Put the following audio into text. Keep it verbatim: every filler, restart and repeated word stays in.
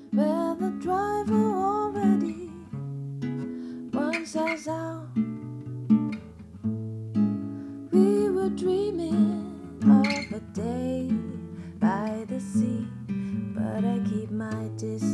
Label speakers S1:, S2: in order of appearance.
S1: where the driver already wants us out. We were dreaming of a day by the sea, but I keep my distance.